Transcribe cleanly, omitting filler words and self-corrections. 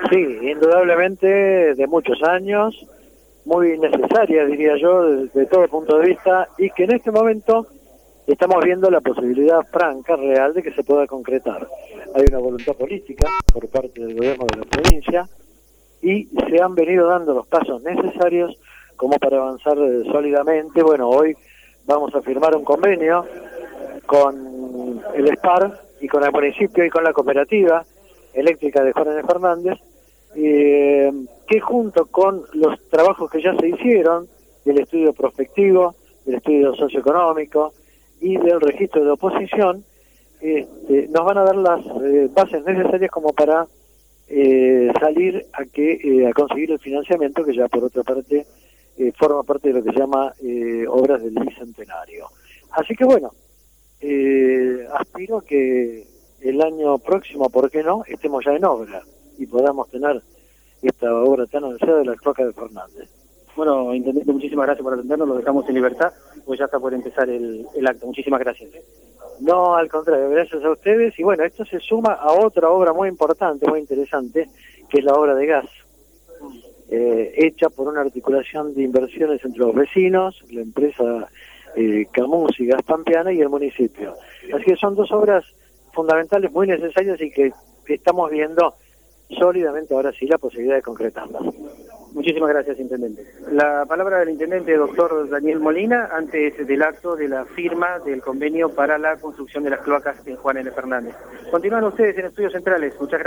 Sí, indudablemente de muchos años, muy necesaria, diría yo, desde todo punto de vista, y que en este momento estamos viendo la posibilidad franca, real, de que se pueda concretar. Hay una voluntad política por parte del gobierno de la provincia y se han venido dando los pasos necesarios como para avanzar sólidamente. Bueno, hoy vamos a firmar un convenio con el SPAR y con el municipio y con la cooperativa eléctrica de Juan N. Fernández, que junto con los trabajos que ya se hicieron, del estudio prospectivo, del estudio socioeconómico y del registro de oposición, nos van a dar las bases necesarias como para salir a conseguir el financiamiento, que ya por otra parte forma parte de lo que se llama obras del bicentenario. Así que bueno, aspiro a que el año próximo, ¿por qué no?, estemos ya en obra y podamos tener esta obra tan anunciada de la cloaca de Fernández. Bueno, intendente, muchísimas gracias por atendernos, lo dejamos en libertad, pues ya está por empezar el acto. Muchísimas gracias. No, al contrario, gracias a ustedes. Y bueno, esto se suma a otra obra muy importante, muy interesante, que es la obra de gas, hecha por una articulación de inversiones entre los vecinos, la empresa Camus y Gas Pampeana y el municipio. Así que son dos obras fundamentales, muy necesarias y que estamos viendo sólidamente ahora sí la posibilidad de concretarlas. Muchísimas gracias, intendente. La palabra del intendente doctor Daniel Molina antes del acto de la firma del convenio para la construcción de las cloacas en Juan N. Fernández. Continúan ustedes en Estudios Centrales. Muchas gracias.